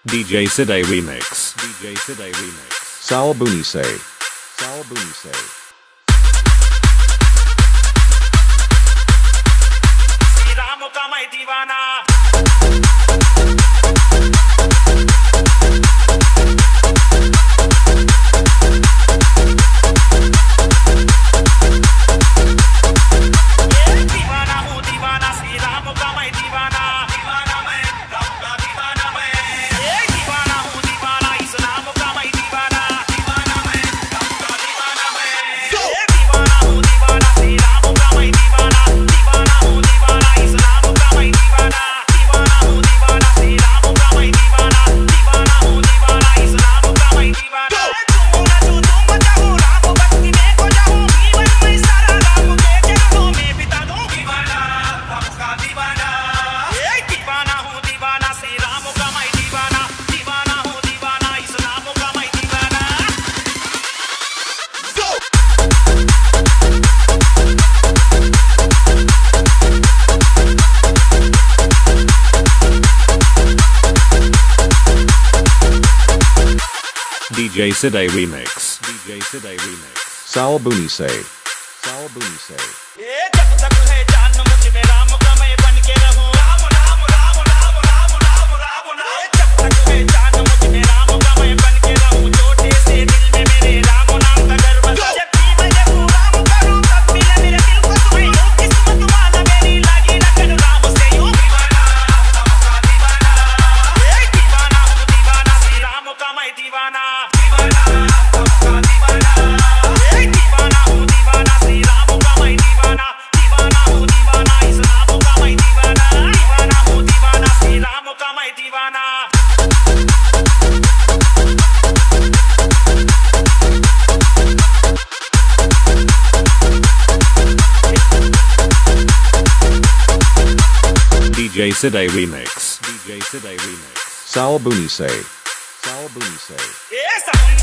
DJ Side Remix. DJ Side Remix. Sal Bunise. Sal Bunise. Shri Ram का मैं दीवाना DJ Side Remix. DJ Side Remix. Sal Bunise. Sal Bunise. जब तक है जान मुझ में राम का मैं बन के रहूं राम राम राम राम राम राम राम राम जब तक है जान मुझ में राम का मैं बन के रहूं छोटे से दिल में मेरे राम नाम का गर्व जब भी मैं जब राम करूं तब मिले मेरे दिल को तुम्हें यूं किस्मत वाला मेरी लागी न कर राम से यूं दीवाना सबका दीवाना दीवाना हूं दीवाना श्री राम का मैं दीवाना दीवाना सबका दीवाना दीवाना हूं दीवाना श्री राम का मैं दीवाना दीवाना हूं दीवाना इस राम का मैं दीवाना दीवाना हूं दीवाना श्री राम का मैं दीवाना DJ Side Remix. DJ Side Remix. Sal Bunise. Sal Bunise. ए